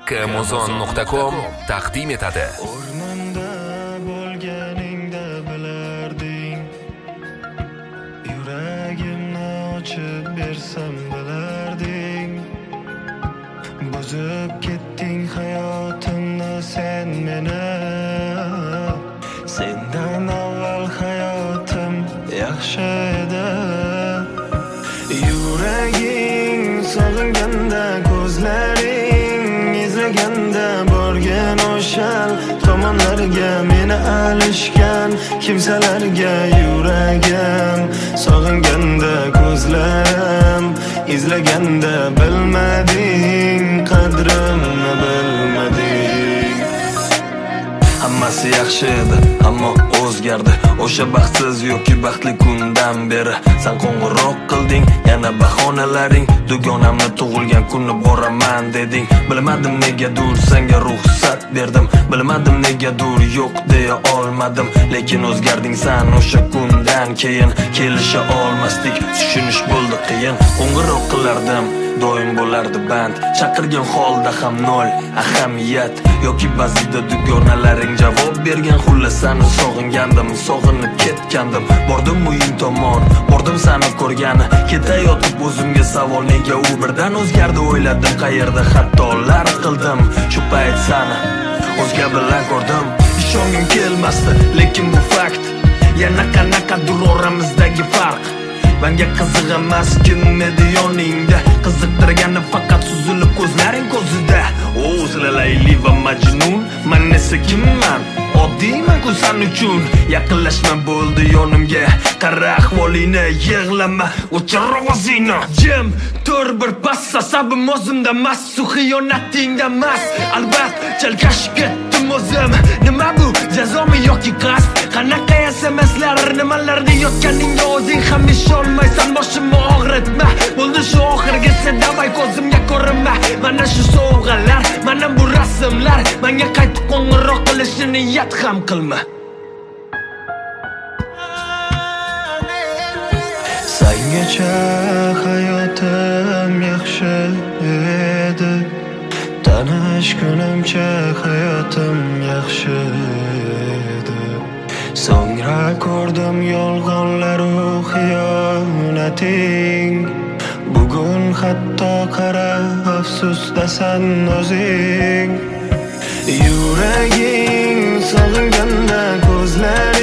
kmozon.com taqdim etadi. O'rmonda bo'lganingda bilarding, yuragimni ochib bersam bilarding. Buzib ketding hayotimni sen meni, sendan avval hayotim yaxshi edi. Yuraging sog'inganda, ko'zlaring izlaganda, borgan o'shal tomonlarga, meni alishgan kimsalarga. Yuragim sog'inganda, ko'zlarim izlaganda, bilmading qadrimni bilmading. Hammasi yaxshi edi, ammo o'zgardi. O'sha baxtsiz yoki baxtli kundan beri sen qo'ng'iroq qilding, yana bahonalaring. Dugonamni tug'ilgan kuni boraman deding. Bilmadim negadur senga ruxsat berdim, bilmadim negadur yo'q deya olmadim. Lekin o'zgarding sen o'sha kundan keyin, kelisha olmasdik, tushunish bo'ldi qiyin. Qo'ng'iroq qilardim, doim bo'lardi band, chaqirgan holda ham nol ahamiyat. Yoki ba'zida dugonalaring javob bergan. Xullas seni sog'ingandim, sog'inib ketgandim. Bordim uying tomon, bordim seni ko'rgani. Ketayotib o'zimga savol, nega u birdan o'zgardi? O'yladim qayerda xatolar qildim. Shu payt seni o'zga bilan ko'rdim. Ishongim kelmasdi, lekin bu fakt. Yana qanaqadir oramizdagi farq. Menga qiziq emas kim edi yoningda, qiziqtirgani faqat suzilib ko'zlaring ko'zida. O'zlalayli va majnun, men esa kimman? Oddiyman-ku sen uchun. Yaqinlashma bo'ldi yonimga, qara ahvolingni, yig'lama, o'chir ovozingni. Jim tur bir pas, asabim o'zimda emas, su xiyonatingda emas. Albatta chalkashib ketdim o'zim. Nima bu, jazomi yoki qasd? Qanaqa SMSlar, nimalarda yotganingga o'zing ham ishonmaysan. Boshimni og'ritma, bo'ldi shu oxirgisi, davay ko'zimga ko'rinma. Mana shu sovg'alar, mana bu rasmlar, menga qaytib qo'ng'iroq qilishni niyat ham qilma. Sengacha hayotim yaxshi edi, tanish kunimcha hayotim yaxshi edi. So'ngra ko'rdim yolg'onlaru xiyonating. Bugun hatto qara afsusdasan o'zing. Yuraging sog'inganda, ko'zlar